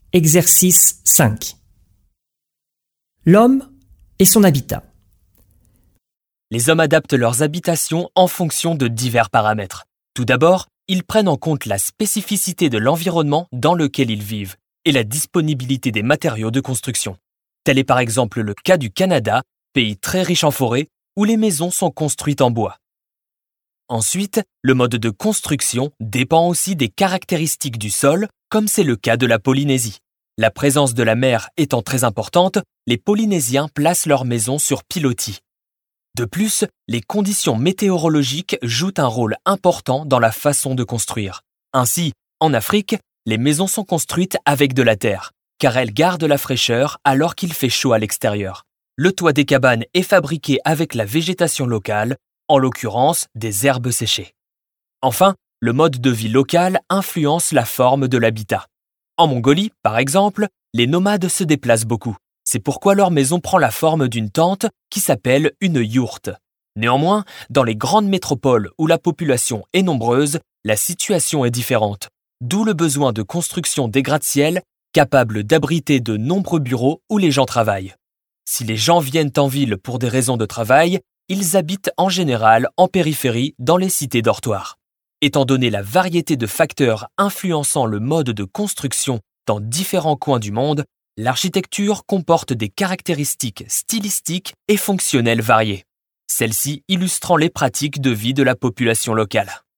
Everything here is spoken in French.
Exercice 5. L'homme et son habitat. Les hommes adaptent leurs habitations en fonction de divers paramètres. Tout d'abord, ils prennent en compte la spécificité de l'environnement dans lequel ils vivent et la disponibilité des matériaux de construction. Tel est par exemple le cas du Canada, pays très riche en forêts, où les maisons sont construites en bois. Ensuite, le mode de construction dépend aussi des caractéristiques du sol, comme c'est le cas de la Polynésie. La présence de la mer étant très importante, les Polynésiens placent leurs maisons sur pilotis. De plus, les conditions météorologiques jouent un rôle important dans la façon de construire. Ainsi, en Afrique, les maisons sont construites avec de la terre, car elles gardent la fraîcheur alors qu'il fait chaud à l'extérieur. Le toit des cabanes est fabriqué avec la végétation locale, en l'occurrence des herbes séchées. Enfin, le mode de vie local influence la forme de l'habitat. En Mongolie, par exemple, les nomades se déplacent beaucoup. C'est pourquoi leur maison prend la forme d'une tente qui s'appelle une yourte. Néanmoins, dans les grandes métropoles où la population est nombreuse, la situation est différente. D'où le besoin de construction des gratte-ciel capables d'abriter de nombreux bureaux où les gens travaillent. Si les gens viennent en ville pour des raisons de travail, ils habitent en général en périphérie dans les cités dortoirs. Étant donné la variété de facteurs influençant le mode de construction dans différents coins du monde, l'architecture comporte des caractéristiques stylistiques et fonctionnelles variées, celles-ci illustrant les pratiques de vie de la population locale.